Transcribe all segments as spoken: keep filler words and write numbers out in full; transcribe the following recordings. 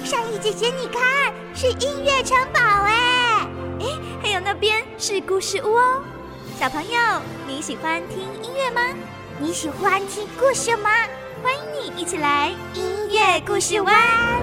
善意姐姐，你看，是音乐城堡哎！ 哎，还有那边是故事屋哦。小朋友，你喜欢听音乐吗？ 你喜欢听故事吗？ 欢迎你一起来音乐故事湾。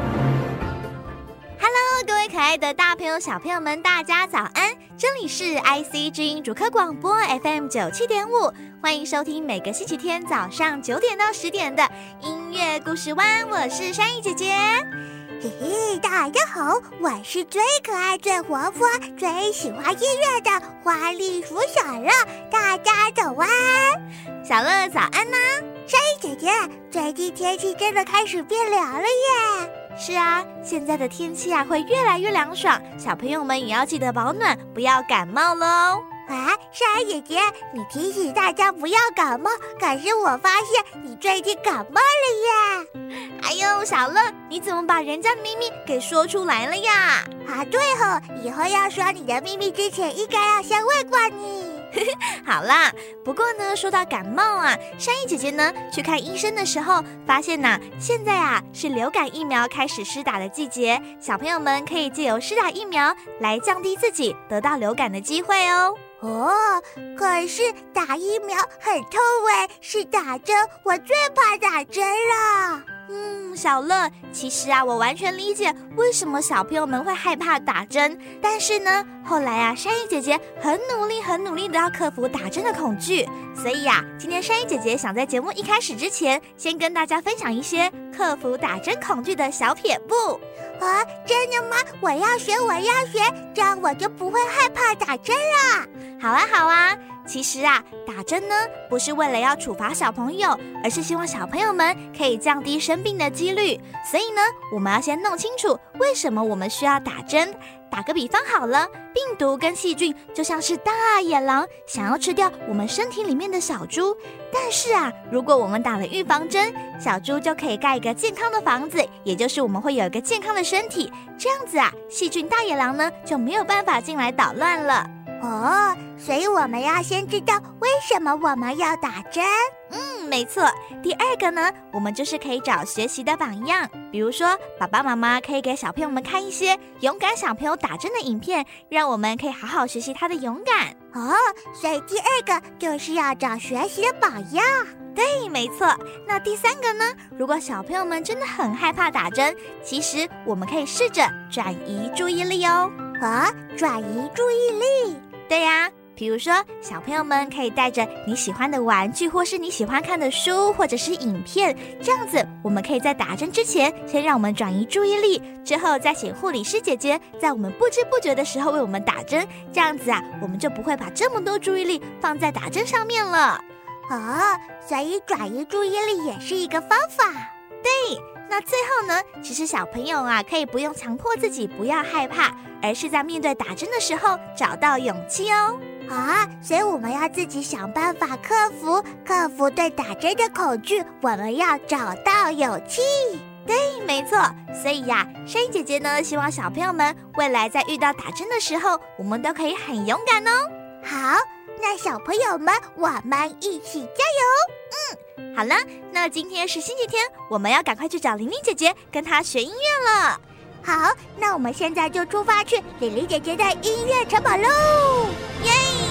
Hello， 各位可爱的大朋友、小朋友们，大家早安！这里是 I C 之音主科广播 F M 九七点五，欢迎收听每个星期天早上九点到十点的音乐故事湾，我是珊姨姐姐。 嘿嘿，大家好，我是最可爱、最活泼、最喜欢音乐的花栗鼠小乐，大家早安。 小乐早安呢、啊！ 珊姨姐姐，最近天气真的开始变凉了耶。 是啊，现在的天气啊会越来越凉爽，小朋友们也要记得保暖，不要感冒喽。 啊，珊姨姐姐，你提醒大家不要感冒，可是我发现你最近感冒了耶。 哎呦，小乐，你怎么把人家的秘密给说出来了呀？ 啊，对哦，以后要说你的秘密之前，应该要先问过你。 好啦，不过呢，说到感冒啊，珊姨姐姐呢去看医生的时候，发现呐、啊，现在啊是流感疫苗开始施打的季节，小朋友们可以借由施打疫苗来降低自己得到流感的机会哦。 哦，可是打疫苗很痛哎，是打针，我最怕打针了。 嗯，小乐，其实啊，我完全理解为什么小朋友们会害怕打针。但是呢，后来啊，珊姨姐姐很努力、很努力的要克服打针的恐惧。所以啊，今天珊姨姐姐想在节目一开始之前，先跟大家分享一些克服打针恐惧的小撇步。 啊，真的吗？我要学，我要学，这样我就不会害怕打针了。 好啊，好啊。其实啊，打针呢不是为了要处罚小朋友，而是希望小朋友们可以降低生病的几率。所以呢，我们要先弄清楚为什么我们需要打针。打个比方好了，病毒跟细菌就像是大野狼，想要吃掉我们身体里面的小猪。但是啊，如果我们打了预防针，小猪就可以盖一个健康的房子，也就是我们会有一个健康的身体。这样子啊，细菌大野狼呢就没有办法进来捣乱了。 哦，所以我们要先知道为什么我们要打针。 嗯，没错。第二个呢，我们就是可以找学习的榜样，比如说爸爸妈妈可以给小朋友们看一些勇敢小朋友打针的影片，让我们可以好好学习他的勇敢。 哦，所以第二个就是要找学习的榜样。 对，没错。那第三个呢，如果小朋友们真的很害怕打针，其实我们可以试着转移注意力哦。 啊，转移注意力？ 对呀、啊，比如说小朋友们可以带着你喜欢的玩具，或是你喜欢看的书，或者是影片，这样子我们可以在打针之前先让我们转移注意力，之后再请护理师姐姐在我们不知不觉的时候为我们打针，这样子啊，我们就不会把这么多注意力放在打针上面了。 哦，所以转移注意力也是一个方法。 对，那最后呢，其实小朋友啊可以不用强迫自己不要害怕，而是在面对打针的时候找到勇气哦。 啊，所以我们要自己想办法克服克服对打针的恐惧，我们要找到勇气。 对，没错。所以呀、啊，珊姨姐姐呢希望小朋友们未来在遇到打针的时候，我们都可以很勇敢哦。 好，那小朋友们，我们一起加油。 嗯，好了，那今天是星期天，我们要赶快去找玲玲姐姐，跟她学音乐了。 好，那我们现在就出发去玲玲姐姐的音乐城堡喽！ 耶！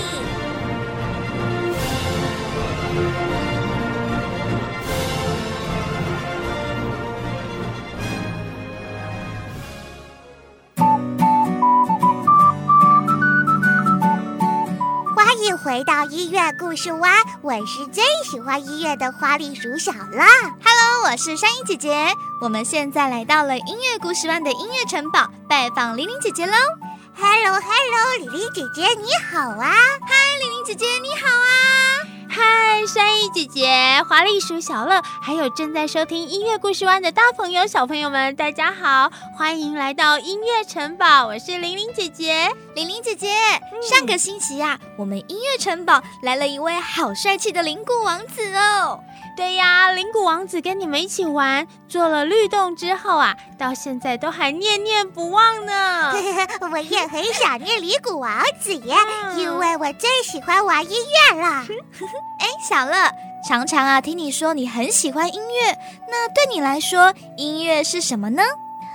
欢迎回到音乐故事湾，我是最喜欢音乐的花栗鼠小乐。 Hello， 我是珊姨姐姐。我们现在来到了音乐故事湾的音乐城堡，拜访玲玲姐姐喽。 Hello Hello， 玲玲姐姐你好啊！ 嗨，玲玲姐姐你好啊！ 嗨，珊姨姐姐，华丽鼠小乐，还有正在收听音乐故事湾的大朋友小朋友们，大家好，欢迎来到音乐城堡，我是玲玲姐姐。 玲玲姐姐，嗯、上个星期啊，我们音乐城堡来了一位好帅气的铃鼓王子哦。 对呀，铃鼓王子跟你们一起玩，做了律动之后啊，到现在都还念念不忘呢。 我也很想念铃鼓王子耶，嗯、因为我最喜欢玩音乐了。 哎，小乐，常常啊听你说你很喜欢音乐，那对你来说，音乐是什么呢？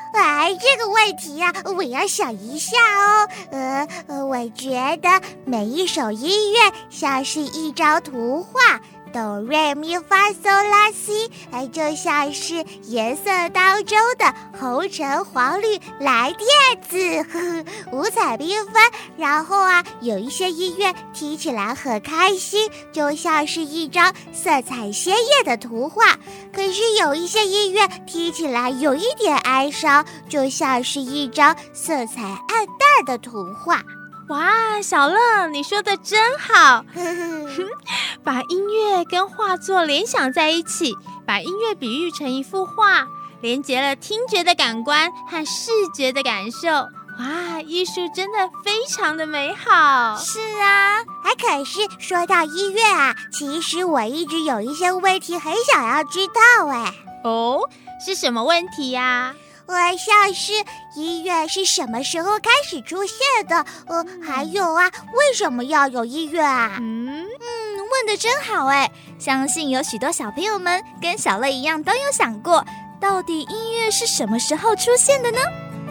哎，这个问题啊，我要想一下哦。呃，我觉得每一首音乐像是一张图画，哆瑞咪发嗦拉西，哎，就像是颜色当中的红橙黄绿蓝靛紫，呵呵，五彩缤纷。然后啊，有一些音乐听起来很开心，就像是一张色彩鲜艳的图画。可是有一些音乐听起来有一点哀伤，就像是一张色彩暗淡的图画。 哇，小乐，你说的真好。把音乐跟画作联想在一起，把音乐比喻成一幅画，连结了听觉的感官和视觉的感受。哇，艺术真的非常的美好。 是啊，还可是说到音乐啊，其实我一直有一些问题很想要知道哎。 哦，是什么问题呀？ 呃，像是音乐是什么时候开始出现的？呃，还有啊，为什么要有音乐啊？ 嗯嗯，问得真好哎！相信有许多小朋友们跟小乐一样都有想过，到底音乐是什么时候出现的呢？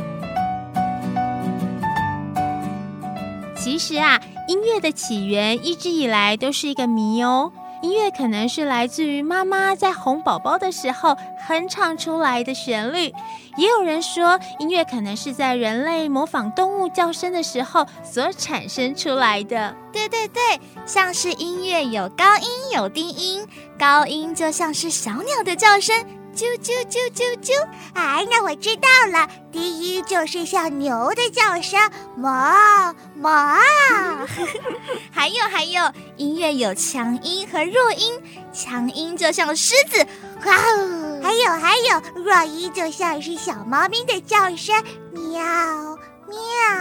其实啊，音乐的起源一直以来都是一个谜哦。音乐可能是来自于妈妈在哄宝宝的时候哼唱出来的旋律，也有人说音乐可能是在人类模仿动物叫声的时候所产生出来的。 对对对，像是音乐有高音有低音，高音就像是小鸟的叫声，啾啾啾啾啾。 哎，那我知道了，低音就是像牛的叫声，哞哞。 还有还有，音乐有强音和弱音，强音就像狮子， 哇哦！还有还有，弱音就像是小猫咪的叫声，喵喵。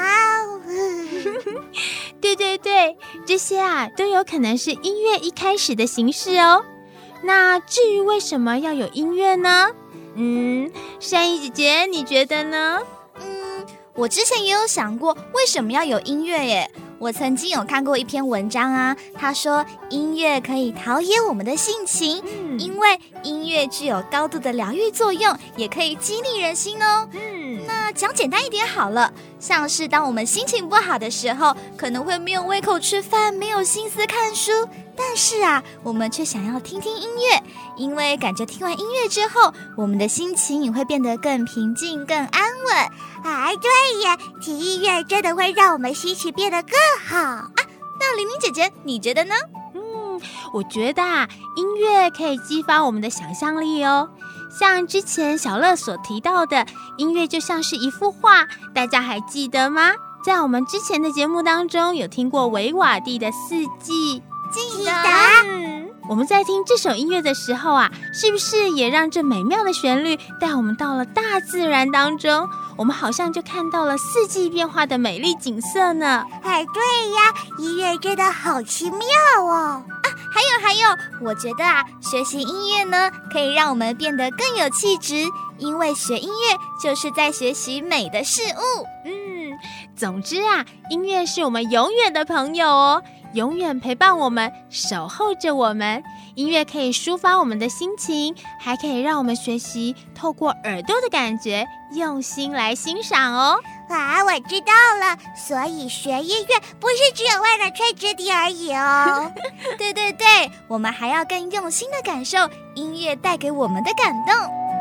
对对对，这些啊都有可能是音乐一开始的形式哦。那至于为什么要有音乐呢？嗯，善意姐姐，你觉得呢？ 嗯，我之前也有想过为什么要有音乐耶。我曾经有看过一篇文章啊，他说音乐可以陶冶我们的性情，嗯、因为音乐具有高度的疗愈作用，也可以激励人心哦。嗯，那讲简单一点好了，像是当我们心情不好的时候，可能会没有胃口吃饭，没有心思看书，但是啊，我们却想要听听音乐，因为感觉听完音乐之后，我们的心情也会变得更平静、更安稳。 哎，对耶，听音乐真的会让我们心情变得更好啊。 那玲玲姐姐，你觉得呢？ 嗯，我觉得啊，音乐可以激发我们的想象力哦。像之前小乐所提到的，音乐就像是一幅画，大家还记得吗？在我们之前的节目当中，有听过维瓦蒂的四季。 记得。 嗯，我们在听这首音乐的时候啊，是不是也让这美妙的旋律带我们到了大自然当中？我们好像就看到了四季变化的美丽景色呢。 哎，对呀，音乐真的好奇妙哦。 啊，还有还有，我觉得啊，学习音乐呢，可以让我们变得更有气质，因为学音乐就是在学习美的事物。 嗯，总之啊，音乐是我们永远的朋友哦。永远陪伴我们，守候着我们。音乐可以抒发我们的心情，还可以让我们学习透过耳朵的感觉，用心来欣赏哦。 啊，我知道了，所以学音乐不是只有为了吹直笛而已哦。 对对对，我们还要更用心的感受音乐带给我们的感动。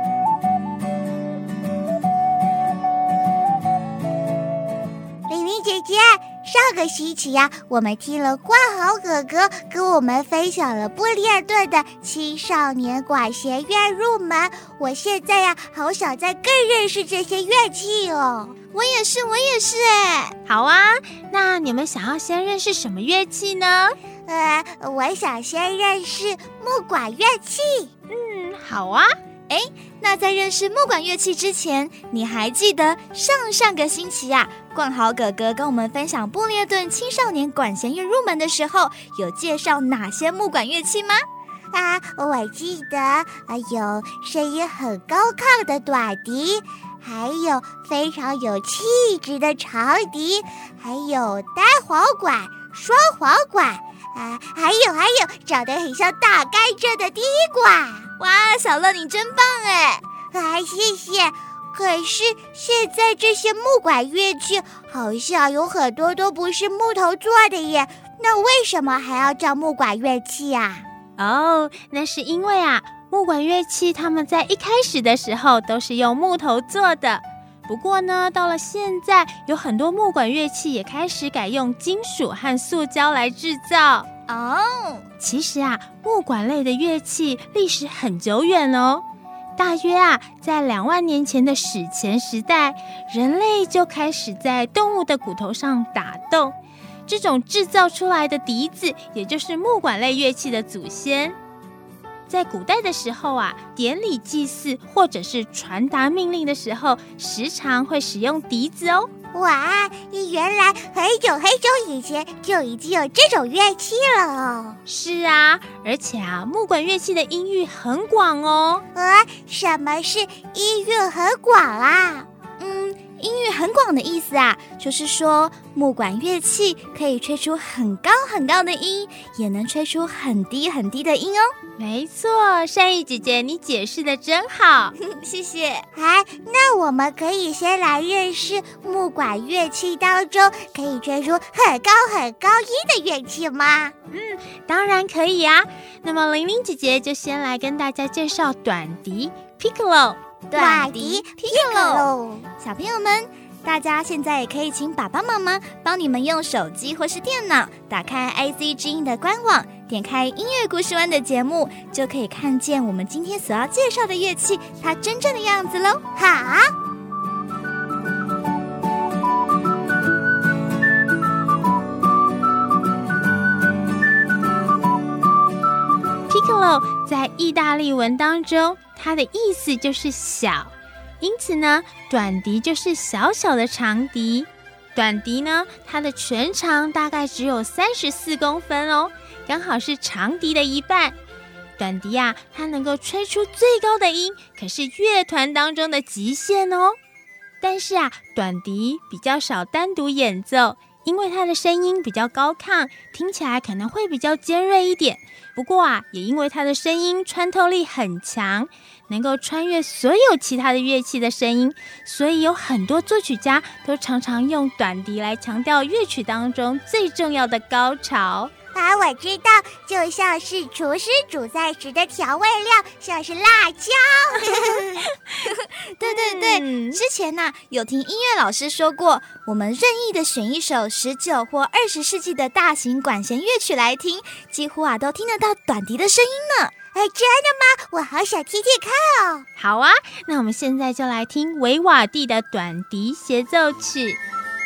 玲玲姐姐，上个星期呀、啊，我们听了冠豪哥哥跟我们分享了布列顿的青少年管弦乐入门。我现在呀、啊，好想再更认识这些乐器哦。 我也是，我也是哎。 好啊，那你们想要先认识什么乐器呢？ 呃，我想先认识木管乐器。 嗯，好啊。 哎，那在认识木管乐器之前，你还记得上上个星期啊，冠豪哥哥跟我们分享布列顿青少年管弦乐入门的时候，有介绍哪些木管乐器吗？ 啊，我记得啊，有声音很高亢的短笛，还有非常有气质的长笛，还有单簧管、双簧管，啊，还有还有长得很像大甘蔗的低管。 哇，小乐你真棒哎！ 啊，谢谢。 可是现在这些木管乐器好像有很多都不是木头做的耶，那为什么还要叫木管乐器啊？ 哦，那是因为啊，木管乐器它们在一开始的时候都是用木头做的。不过呢，到了现在，有很多木管乐器也开始改用金属和塑胶来制造。 哦， 其实啊，木管类的乐器历史很久远哦。大约啊，在两万年前的史前时代，人类就开始在动物的骨头上打洞，这种制造出来的笛子，也就是木管类乐器的祖先。在古代的时候啊，典礼祭祀或者是传达命令的时候，时常会使用笛子哦。 哇，原来很久很久以前就已经有这种乐器了哦。 是啊，而且啊，木管乐器的音域很广哦。 呃，什么是音域很广啊？ 嗯，音域很广的意思啊，就是说木管乐器可以吹出很高很高的音，也能吹出很低很低的音哦。 没错，善意姐姐，你解释的真好， 谢谢。 哎，那我们可以先来认识木管乐器当中可以吹出很高很高音的乐器吗？ 嗯，当然可以啊。那么玲玲姐姐就先来跟大家介绍短笛 Piccolo。 短笛 Piccolo， 小朋友们，大家现在也可以请爸爸妈妈帮你们用手机或是电脑打开 I C 之音的官网，点开音乐故事湾的节目，就可以看见我们今天所要介绍的乐器它真正的样子咯。 好。 Piccolo 在意大利文当中，它的意思就是小，因此呢，短笛就是小小的长笛。短笛呢，它的全长大概只有三十四公分哦，刚好是长笛的一半。短笛啊，它能够吹出最高的音，可是乐团当中的极限哦。但是啊，短笛比较少单独演奏，因为它的声音比较高亢，听起来可能会比较尖锐一点。不过啊，也因为它的声音穿透力很强，能够穿越所有其他的乐器的声音，所以有很多作曲家都常常用短笛来强调乐曲当中最重要的高潮。 啊，我知道，就像是厨师煮菜时的调味料，像是辣椒。 对对对，嗯、之前呢、啊、有听音乐老师说过，我们任意的选一首十九或二十世纪的大型管弦乐曲来听，几乎啊都听得到短笛的声音呢。 哎，真的吗？我好想听听看哦。 好啊，那我们现在就来听维瓦蒂的短笛协奏曲。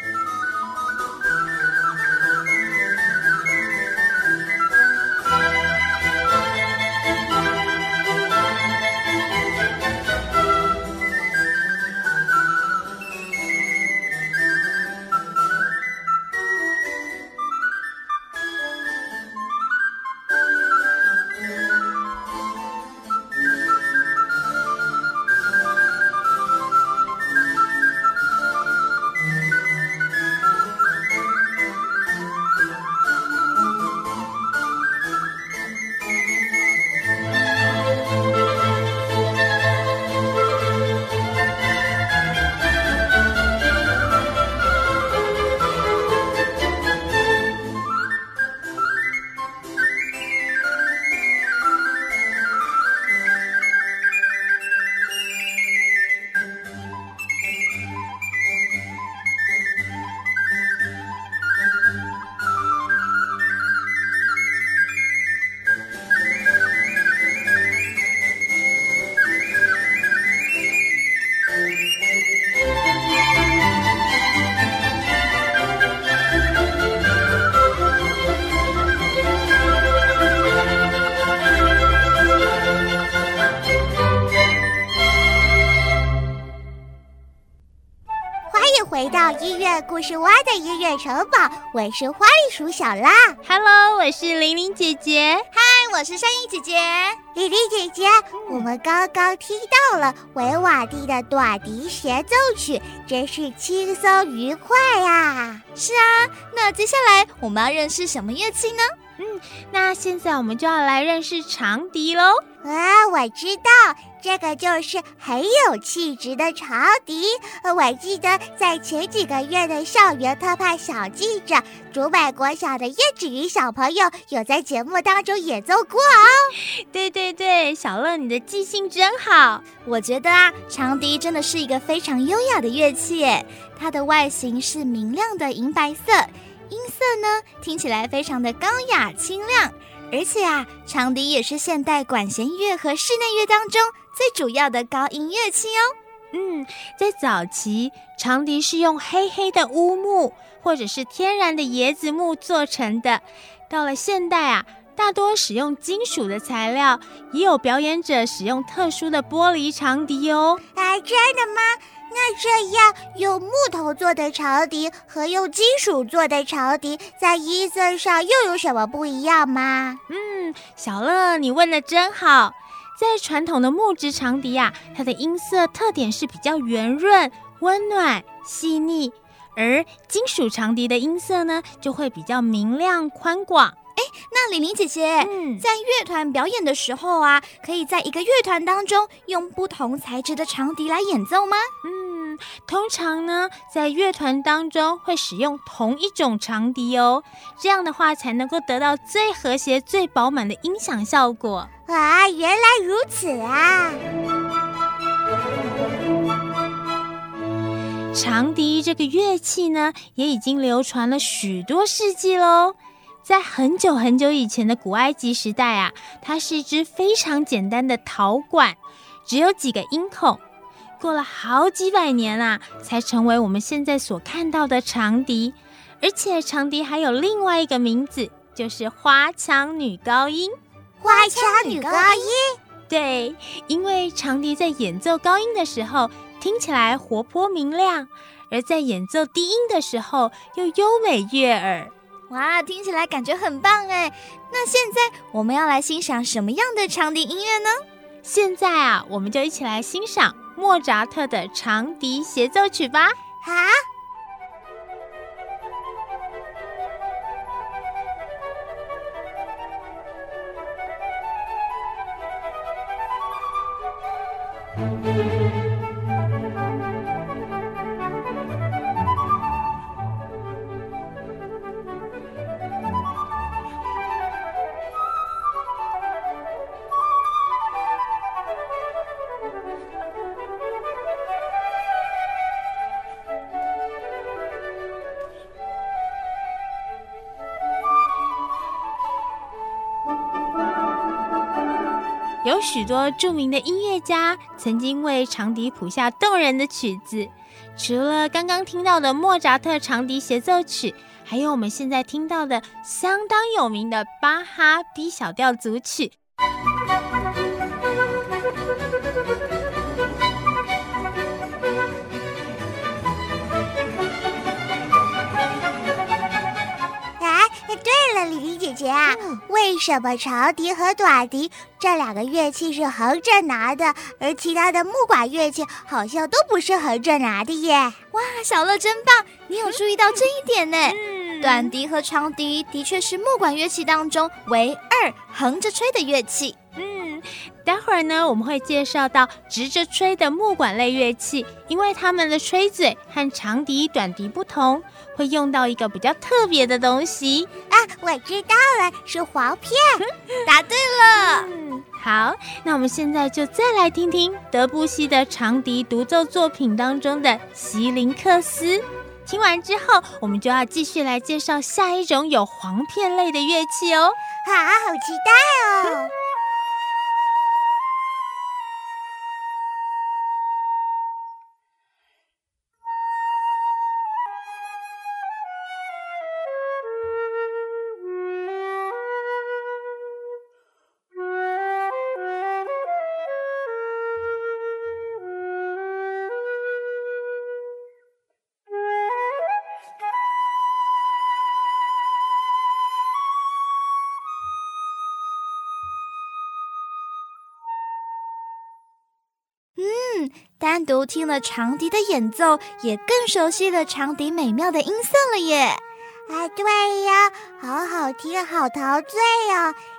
回到音乐故事蛙的音乐城堡，我是花栗鼠小辣。 Hello， 我是玲玲姐姐。 嗨，我是珊妮姐姐。 玲玲姐姐，嗯、我们刚刚听到了维瓦蒂的短笛协奏曲，真是轻松愉快啊！ 是啊，那接下来我们要认识什么乐器呢？ 嗯，那现在我们就要来认识长笛喽。 啊，我知道， 这个就是很有气质的长笛。我记得在前几个月的校园特派小记者，竹北国小的叶芷云小朋友有在节目当中演奏过哦。 对对对，小乐你的记性真好。 我觉得啊，长笛真的是一个非常优雅的乐器耶。它的外形是明亮的银白色，音色呢听起来非常的高雅清亮。而且啊，长笛也是现代管弦乐和室内乐当中最主要的高音乐器哦。 嗯，在早期，长笛是用黑黑的乌木或者是天然的椰子木做成的。到了现代啊，大多使用金属的材料，也有表演者使用特殊的玻璃长笛哦。 啊，真的吗？那这样用木头做的长笛和用金属做的长笛在音色上又有什么不一样吗？ 嗯，小乐你问得真好。在传统的木质长笛啊，它的音色特点是比较圆润、温暖、细腻，而金属长笛的音色呢，就会比较明亮、宽广。 哎，那玲玲姐姐，嗯，在乐团表演的时候啊，可以在一个乐团当中用不同材质的长笛来演奏吗？ 嗯，通常呢，在乐团当中会使用同一种长笛哦，这样的话才能够得到最和谐、最饱满的音响效果。 啊，原来如此啊！ 长笛这个乐器呢，也已经流传了许多世纪喽。在很久很久以前的古埃及时代啊，它是一支非常简单的陶管，只有几个音孔。过了好几百年啊，才成为我们现在所看到的长笛。而且长笛还有另外一个名字，就是花腔女高音。 花腔女高音？ 对，因为长笛在演奏高音的时候，听起来活泼明亮，而在演奏低音的时候，又优美悦耳。 哇，听起来感觉很棒哎！那现在我们要来欣赏什么样的长笛音乐呢？ 现在啊，我们就一起来欣赏莫扎特的长笛协奏曲吧。 好。 有许多著名的音乐家曾经为长笛谱下动人的曲子，除了刚刚听到的莫扎特长笛协奏曲，还有我们现在听到的相当有名的巴哈 B 小调组曲。 丽丽姐姐啊，嗯、为什么长笛和短笛这两个乐器是横着拿的，而其他的木管乐器好像都不是横着拿的耶？ 哇，小乐真棒，你有注意到这一点呢。嗯、短笛和长笛的确是木管乐器当中唯二横着吹的乐器。 嗯，待会儿呢，我们会介绍到直着吹的木管类乐器，因为它们的吹嘴和长笛、短笛不同，会用到一个比较特别的东西啊！我知道了，是簧片。 答对了。 嗯，好，那我们现在就再来听听德布西的长笛独奏作品当中的席林克斯。听完之后，我们就要继续来介绍下一种有簧片类的乐器哦。 好，好期待哦！ 嗯，单独听了长笛的演奏，也更熟悉了长笛美妙的音色了耶。 啊，对呀，好好听，好陶醉哦。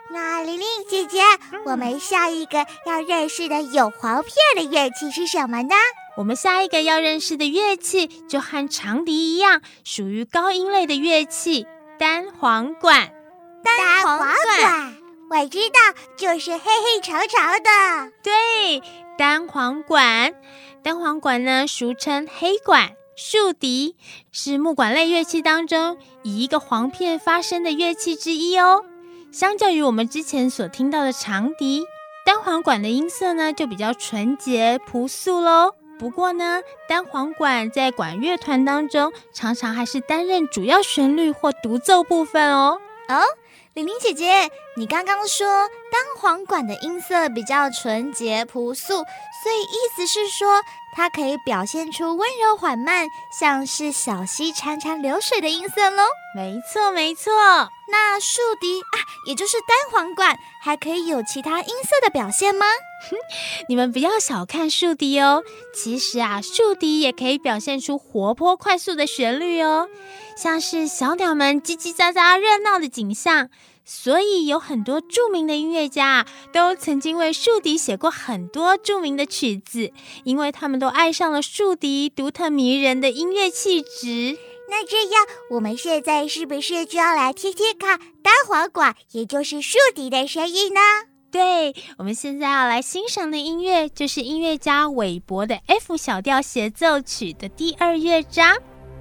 那玲玲姐姐，我们下一个要认识的有簧片的乐器是什么呢？ 我们下一个要认识的乐器就和长笛一样，属于高音类的乐器——单簧管。 单簧管，我知道，就是黑黑长长的。 对，单簧管。单簧管呢，俗称黑管、竖笛，是木管类乐器当中以一个簧片发声的乐器之一哦。相较于我们之前所听到的长笛，单簧管的音色呢就比较纯洁朴素咯。不过呢，单簧管在管乐团当中常常还是担任主要旋律或独奏部分哦。 哦，玲玲姐姐，你刚刚说单簧管的音色比较纯洁朴素，所以意思是说它可以表现出温柔缓慢，像是小溪潺潺流水的音色咯。 没错没错。 那竖笛啊，也就是单簧管，还可以有其他音色的表现吗？ 你们不要小看竖笛哦，其实啊，竖笛也可以表现出活泼快速的旋律哦，像是小鸟们叽叽喳喳热闹的景象。所以有很多著名的音乐家啊，都曾经为竖笛写过很多著名的曲子，因为他们都爱上了竖笛独特迷人的音乐气质。 那这样，我们现在是不是就要来听听看单簧管，也就是竖笛的声音呢？ 对，我们现在要来欣赏的音乐，就是音乐家韦伯的 F 小调协奏曲的第二乐章。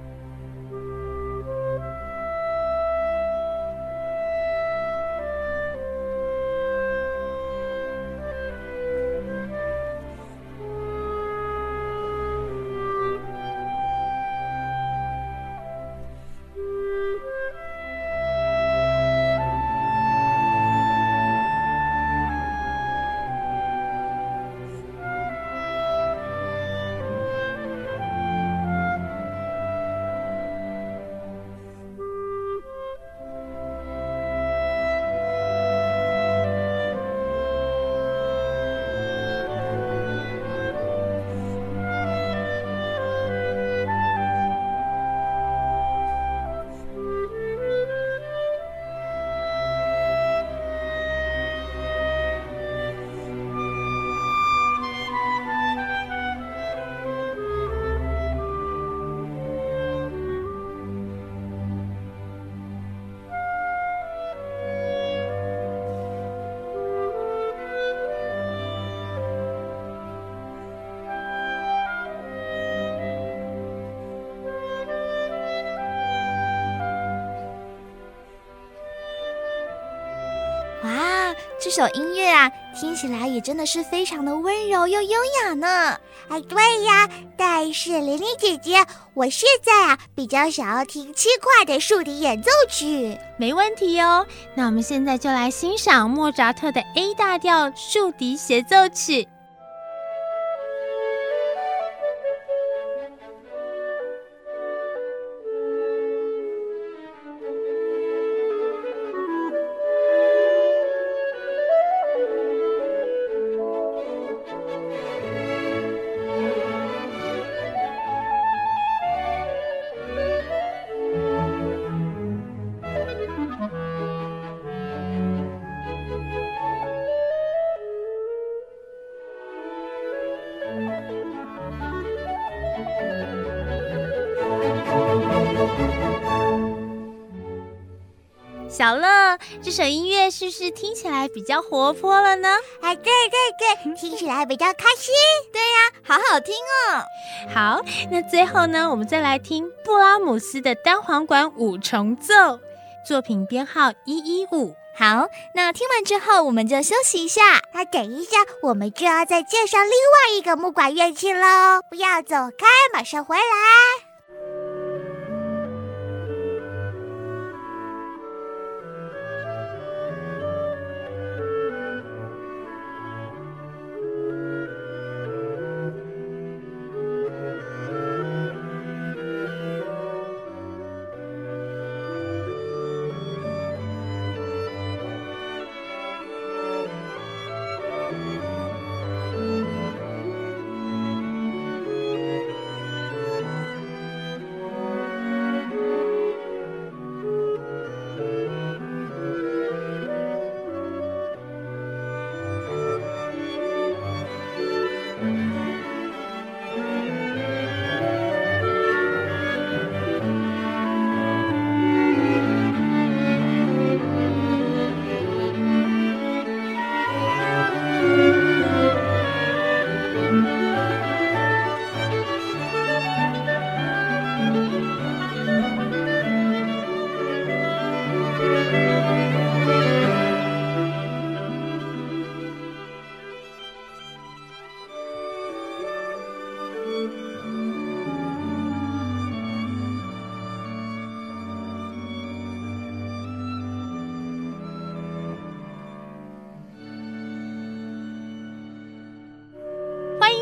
这首音乐啊，听起来也真的是非常的温柔又优雅呢。 哎，对呀，但是玲玲姐姐，我现在啊比较想要听轻快的竖笛演奏曲。 没问题哦，那我们现在就来欣赏莫扎特的 A 大调竖笛协奏曲。小乐，这首音乐是不是听起来比较活泼了呢？ 哎，对对对，听起来比较开心。 对呀，好好听哦。 好，那最后呢，我们再来听布拉姆斯的单簧管五重奏，作品编号一一五。 好，那听完之后我们就休息一下。 那等一下，我们就要再介绍另外一个木管乐器喽。不要走开，马上回来。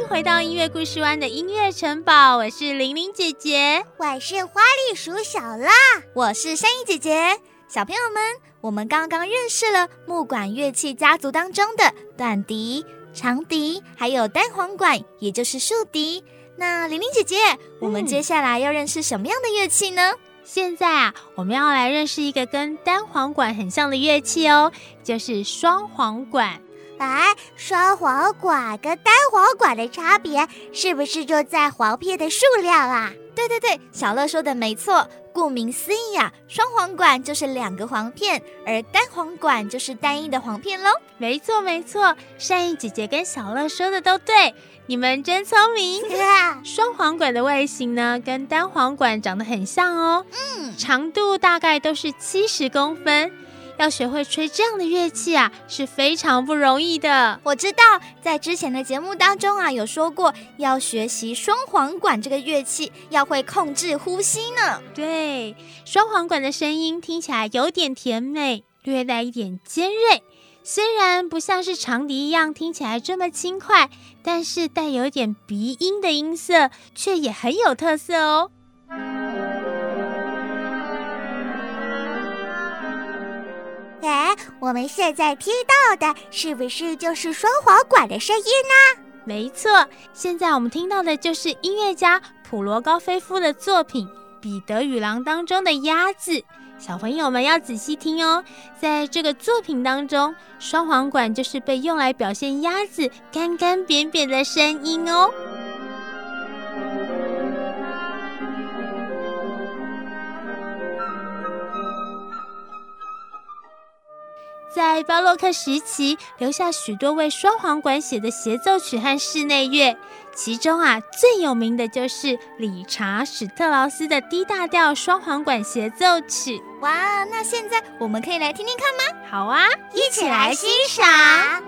回到音乐故事湾的音乐城堡，我是玲玲姐姐， 我是花栗鼠小乐， 我是山鹰姐姐。小朋友们，我们刚刚认识了木管乐器家族当中的短笛、长笛，还有单簧管，也就是竖笛。那玲玲姐姐，我们接下来要认识什么样的乐器呢？ 现在啊，我们要来认识一个跟单簧管很像的乐器哦，就是双簧管。 哎，双簧管跟单簧管的差别是不是就在簧片的数量啊？ 对对对，小乐说的没错。顾名思义啊，双簧管就是两个簧片，而单簧管就是单一的簧片咯。 没错没错，善意姐姐跟小乐说的都对，你们真聪明。双簧管的外形呢，跟单簧管长得很像哦，嗯，长度大概都是七十公分。要学会吹这样的乐器啊，是非常不容易的。 我知道，在之前的节目当中啊，有说过要学习双簧管这个乐器，要会控制呼吸呢。 对，双簧管的声音听起来有点甜美，略带一点尖锐。虽然不像是长笛一样听起来这么轻快，但是带有一点鼻音的音色，却也很有特色哦。 哎，我们现在听到的是不是就是双簧管的声音呢？ 没错，现在我们听到的就是音乐家普罗高菲夫的作品《彼得与狼》当中的鸭子。小朋友们要仔细听哦，在这个作品当中，双簧管就是被用来表现鸭子干干扁扁的声音哦。在巴洛克时期，留下许多为双簧管写的协奏曲和室内乐，其中啊最有名的就是理查史特劳斯的 D 大调双簧管协奏曲。 哇，那现在我们可以来听听看吗？ 好啊， 一起来欣赏。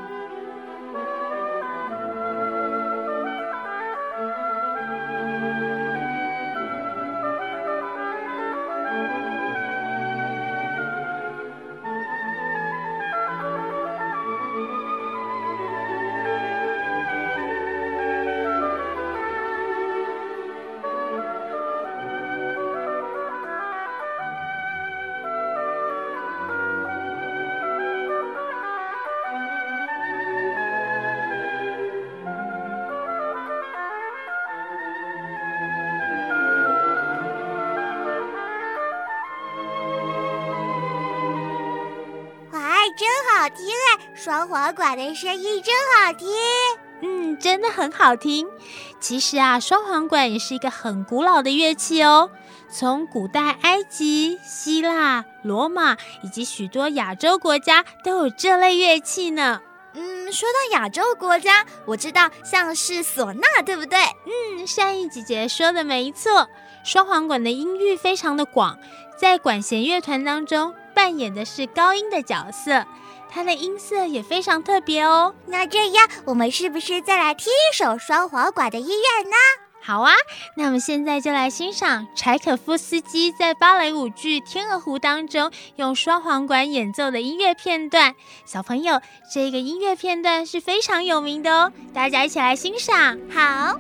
真好听哎，双簧管的声音真好听。 嗯，真的很好听。其实啊，双簧管也是一个很古老的乐器哦。从古代埃及、希腊、罗马以及许多亚洲国家都有这类乐器呢。 嗯，说到亚洲国家，我知道像是唢呐，对不对？ 嗯，善意姐姐说的没错。双簧管的音域非常的广，在管弦乐团当中扮演的是高音的角色，它的音色也非常特别哦。 那这样，我们是不是再来听一首双簧管的音乐呢？ 好啊，那我们现在就来欣赏柴可夫斯基在芭蕾舞剧《天鹅湖》当中用双簧管演奏的音乐片段。小朋友，这个音乐片段是非常有名的哦，大家一起来欣赏。 好。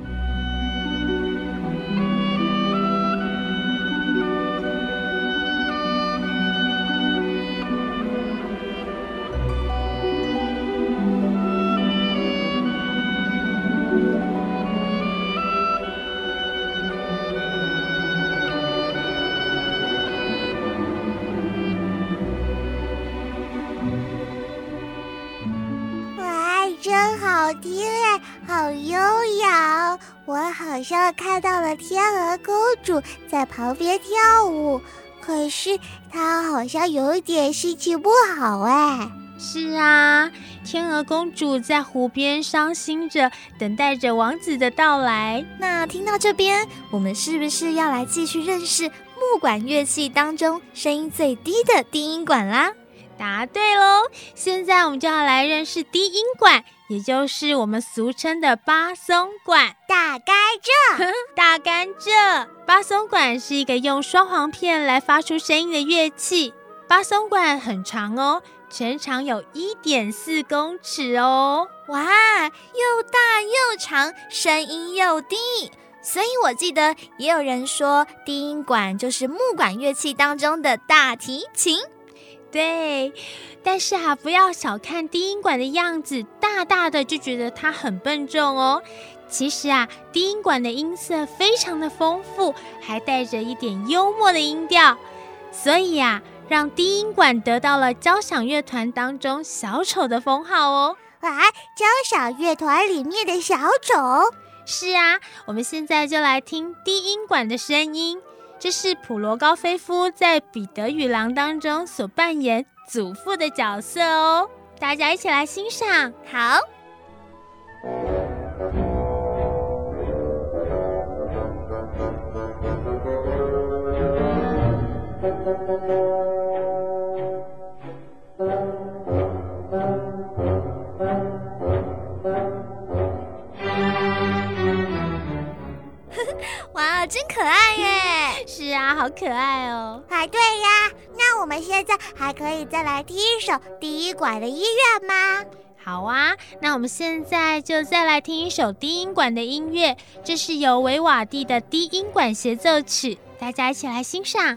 真好听哎，好优雅哦！我好像看到了天鹅公主在旁边跳舞，可是她好像有点心情不好哎。 是啊，天鹅公主在湖边伤心着，等待着王子的到来。 那听到这边，我们是不是要来继续认识木管乐器当中声音最低的低音管啦？ 答对喽！现在我们就要来认识低音管，也就是我们俗称的巴松管。 大甘蔗， 大甘蔗。巴松管是一个用双簧片来发出声音的乐器。巴松管很长哦， 全长有 一点四公尺哦。 哇，又大又长，声音又低。所以我记得也有人说低音管就是木管乐器当中的大提琴。 对，但是啊，不要小看低音管的样子，大大的就觉得它很笨重哦。其实啊，低音管的音色非常的丰富，还带着一点幽默的音调，所以啊，让低音管得到了交响乐团当中小丑的封号哦。 啊，交响乐团里面的小丑？ 是啊，我们现在就来听低音管的声音，这是普罗高菲夫在《彼得与狼》当中所扮演祖父的角色哦，大家一起来欣赏。 好。哇，真可爱耶！ 是啊，好可爱哦。 啊，对呀，那我们现在还可以再来听一首低音管的音乐吗？ 好啊，那我们现在就再来听一首低音管的音乐，这是由维瓦蒂的低音管协奏曲，大家一起来欣赏。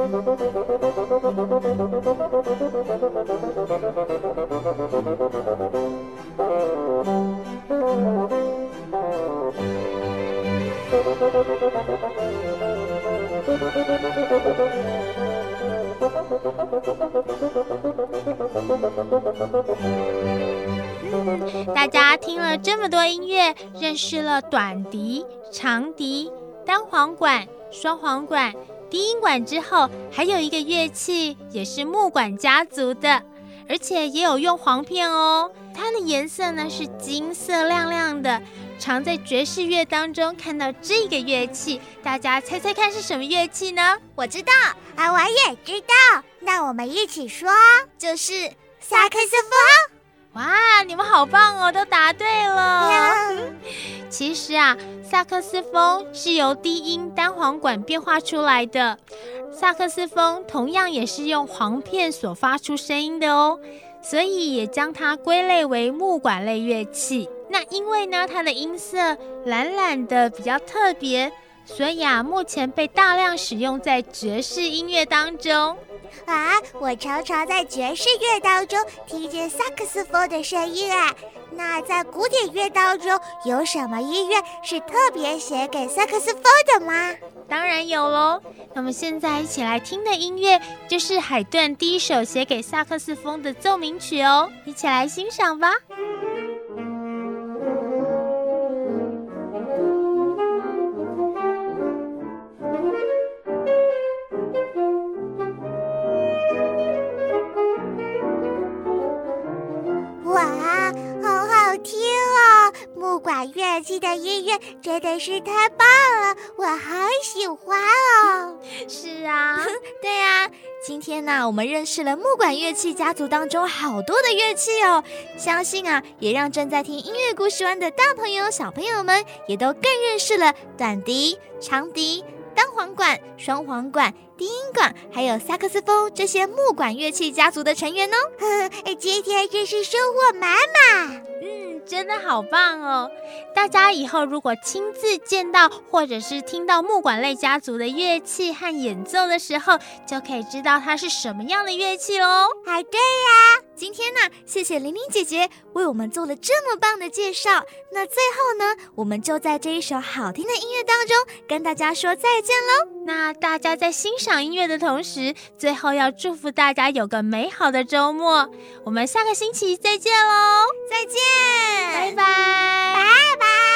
嗯，大家听了这么多音乐，认识了短笛、长笛、单簧管、双簧管、低音管之后，还有一个乐器也是木管家族的，而且也有用簧片哦。它的颜色呢是金色亮亮的，常在爵士乐当中看到这个乐器，大家猜猜看是什么乐器呢？ 我知道啊，我也知道，那我们一起说， 就是萨克斯风。 哇，你们好棒哦，都答对了。其实啊，萨克斯风是由低音单簧管变化出来的，萨克斯风同样也是用簧片所发出声音的哦，所以也将它归类为木管类乐器。那因为呢，它的音色懒懒的，比较特别，所以啊，目前被大量使用在爵士音乐当中。 啊，我常常在爵士乐当中听见萨克斯风的声音啊。那在古典乐当中，有什么音乐是特别写给萨克斯风的吗？ 当然有咯。那么现在一起来听的音乐就是海顿第一首写给萨克斯风的奏鸣曲哦，一起来欣赏吧。 哇，好好听哦！木管乐器的音乐真的是太棒了，我好喜欢哦。 是啊， 对啊，今天呢，我们认识了木管乐器家族当中好多的乐器哦，相信啊，也让正在听音乐故事湾的大朋友小朋友们也都更认识了短笛、长笛、单簧管、双簧管、低音管还有萨克斯风这些木管乐器家族的成员哦。 今天真是收获满满。 嗯，真的好棒哦！大家以后如果亲自见到或者是听到木管类家族的乐器和演奏的时候，就可以知道它是什么样的乐器咯。 哎，对呀， 今天呢，谢谢玲玲姐姐为我们做了这么棒的介绍。那最后呢，我们就在这一首好听的音乐当中跟大家说再见咯。 那大家在欣赏音乐的同时，最后要祝福大家有个美好的周末。我们下个星期再见咯， 再见， 拜拜， 拜拜。